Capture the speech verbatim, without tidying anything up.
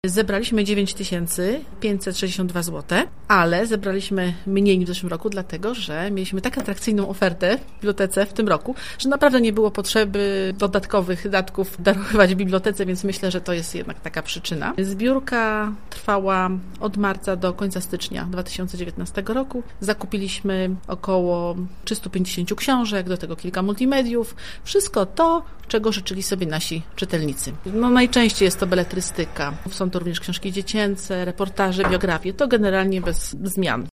Zebraliśmy dziewięć tysięcy pięćset sześćdziesiąt dwa złote, ale zebraliśmy mniej niż w zeszłym roku, dlatego że mieliśmy tak atrakcyjną ofertę w bibliotece w tym roku, że naprawdę nie było potrzeby dodatkowych datków darować bibliotece, więc myślę, że to jest jednak taka przyczyna. Zbiórka trwała od marca do końca stycznia dwa tysiące dziewiętnastego roku. Zakupiliśmy około trzysta pięćdziesiąt książek, do tego kilka multimediów. Wszystko to, czego życzyli sobie nasi czytelnicy. No, najczęściej jest to beletrystyka. Są to również książki dziecięce, reportaże, biografie. To generalnie bez zmian.